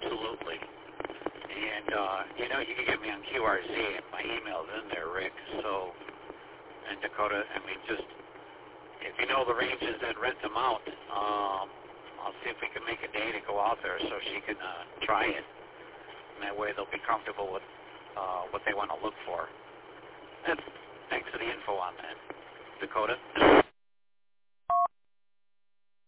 absolutely. And, you can get me on QRZ. My email's in there, Rick. So, and Dakota, just, if you know the ranges that rent them out, I'll see if we can make a day to go out there so she can try it. And that way they'll be comfortable with what they want to look for. And thanks for the info on that, Dakota.